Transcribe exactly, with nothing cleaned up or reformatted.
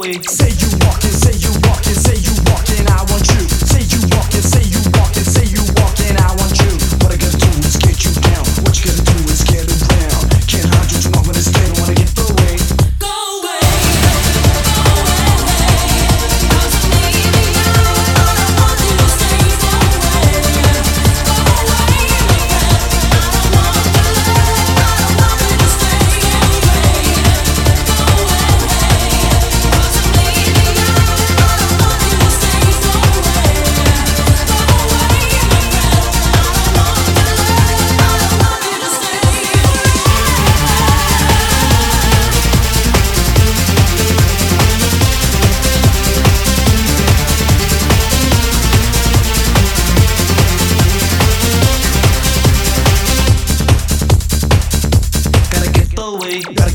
away. Say you walking, say you walking, say you walking, I want you. Say you walking, say you walking, say you walking, I want you. What I gotta do is get you down. What you gotta do is get around. Can't hide you too long when it's dead. I wanna get away. Go away, go away. Cause I'm leaving you. I don't want you to stay away. Go away, my friend. I don't want you to leave. I don't want you to stay away. Go away, cause I'm leaving you. I don't want you to stay away. Go away, my friend. I don't want you to leave. I don't want you to stay away. Gotta get away, gotta